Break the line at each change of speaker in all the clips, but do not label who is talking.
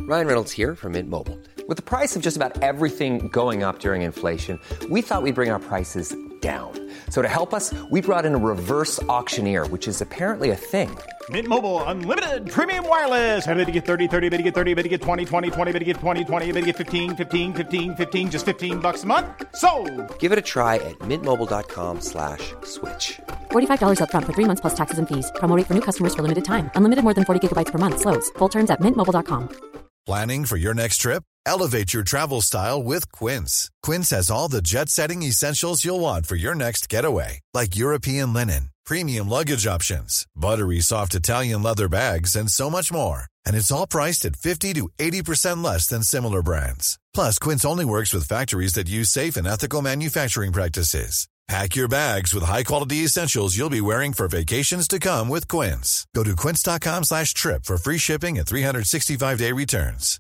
Ryan Reynolds here from Mint Mobile. With the price of just about everything going up during inflation, we thought we'd bring our prices down. So to help us, we brought in a reverse auctioneer, which is apparently a thing.
Mint Mobile Unlimited Premium Wireless. How to get 30, 30, bit to get 30, bit to get 20, 20, 20, bit to get 20, 20, bit to get 15, 15, 15, 15, just $15 a month? Sold!
Give it a try at mintmobile.com/switch.
$45 up front for 3 months plus taxes and fees. Promo rate for new customers for limited time. Unlimited more than 40 gigabytes per month. Slows full terms at mintmobile.com.
Planning for your next trip? Elevate your travel style with Quince. Quince has all the jet-setting essentials you'll want for your next getaway, like European linen, premium luggage options, buttery soft Italian leather bags, and so much more. And it's all priced at 50 to 80% less than similar brands. Plus, Quince only works with factories that use safe and ethical manufacturing practices. Pack your bags with high-quality essentials you'll be wearing for vacations to come with Quince. Go to quince.com/trip for free shipping and 365-day returns.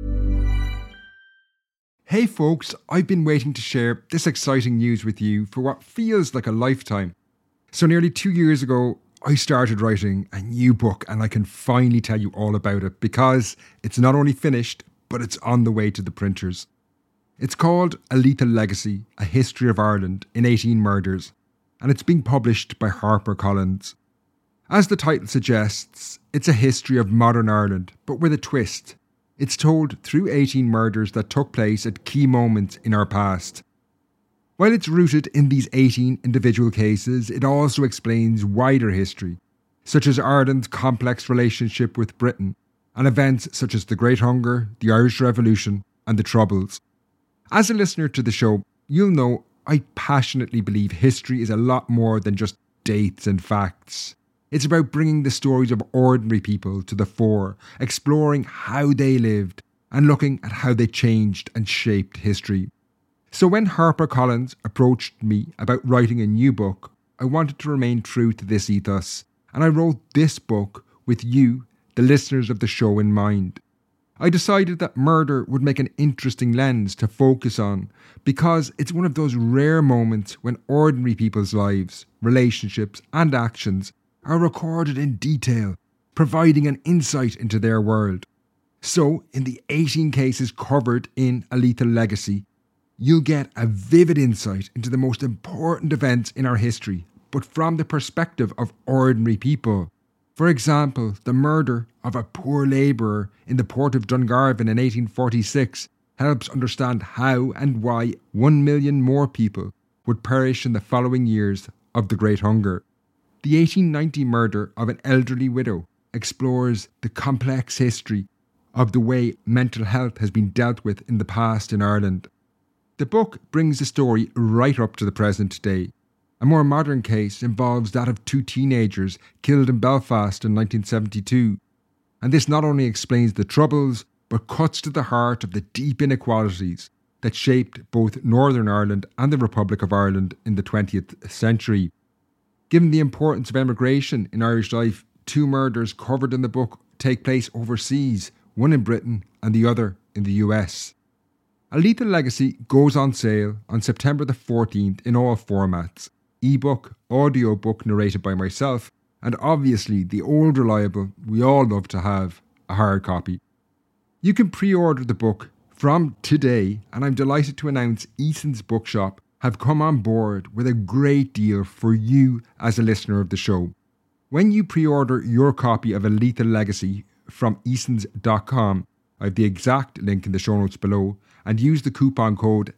Hey folks, I've been waiting to share this exciting news with you for what feels like a lifetime. So nearly 2 years ago, I started writing a new book, and I can finally tell you all about it because it's not only finished, but it's on the way to the printers. It's called A Lethal Legacy, A History of Ireland in 18 Murders, and it's being published by HarperCollins. As the title suggests, it's a history of modern Ireland, but with a twist. It's told through 18 murders that took place at key moments in our past. While it's rooted in these 18 individual cases, it also explains wider history, such as Ireland's complex relationship with Britain, and events such as the Great Hunger, the Irish Revolution, and the Troubles. As a listener to the show, you'll know I passionately believe history is a lot more than just dates and facts. It's about bringing the stories of ordinary people to the fore, exploring how they lived, and looking at how they changed and shaped history. So when HarperCollins approached me about writing a new book, I wanted to remain true to this ethos, and I wrote this book with you, the listeners of the show, in mind. I decided that murder would make an interesting lens to focus on because it's one of those rare moments when ordinary people's lives, relationships and actions are recorded in detail, providing an insight into their world. So, in the 18 cases covered in A Lethal Legacy, you'll get a vivid insight into the most important events in our history, but from the perspective of ordinary people. For example, the murder of a poor labourer in the port of Dungarvan in 1846 helps understand how and why 1 million more people would perish in the following years of the Great Hunger. The 1890 murder of an elderly widow explores the complex history of the way mental health has been dealt with in the past in Ireland. The book brings the story right up to the present day. A more modern case involves that of 2 teenagers killed in Belfast in 1972. And this not only explains the Troubles, but cuts to the heart of the deep inequalities that shaped both Northern Ireland and the Republic of Ireland in the 20th century. Given the importance of emigration in Irish life, 2 murders covered in the book take place overseas, one in Britain and the other in the US. A Lethal Legacy goes on sale on September the 14th in all formats: ebook, audiobook narrated by myself, and obviously the old reliable, we all love to have, a hard copy. You can pre-order the book from today, and I'm delighted to announce Eason's Bookshop have come on board with a great deal for you as a listener of the show. When you pre-order your copy of A Lethal Legacy from easons.com, I have the exact link in the show notes below, and use the coupon code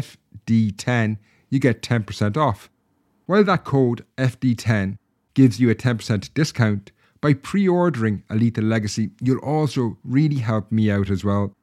FD10, you get 10% off. While that code FD10 gives you a 10% discount, by pre-ordering A Lethal Legacy, you'll also really help me out as well.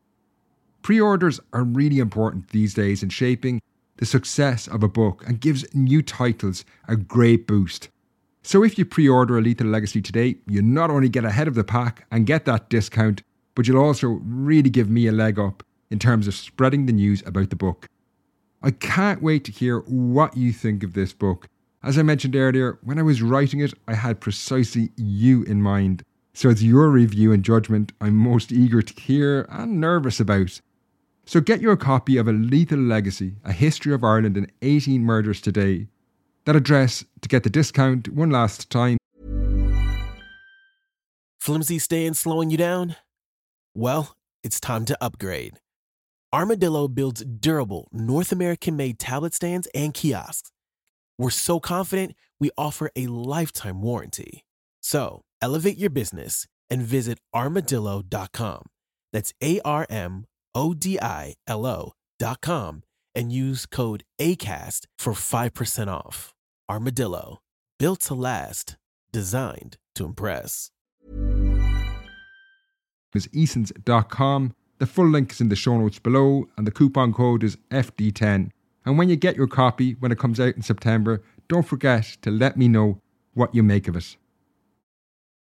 Pre-orders are really important these days in shaping the success of a book and gives new titles a great boost. So if you pre-order A Lethal Legacy today, you not only get ahead of the pack and get that discount, but you'll also really give me a leg up in terms of spreading the news about the book. I can't wait to hear what you think of this book. As I mentioned earlier, when I was writing it, I had precisely you in mind. So it's your review and judgment I'm most eager to hear and nervous about. So get your copy of A Lethal Legacy, A History of Ireland in 18 Murders today. That address to get the discount one last time.
Flimsy staying slowing you down? Well, it's time to upgrade. Armadillo builds durable, North American-made tablet stands and kiosks. We're so confident, we offer a lifetime warranty. So, elevate your business and visit armadillo.com. That's ARMODILO.com and use code ACAST for 5% off. Armadillo, built to last, designed to impress.
Is easons.com. The full link is in the show notes below, and the coupon code is FD10. And when you get your copy, when it comes out in September, don't forget to let me know what you make of it.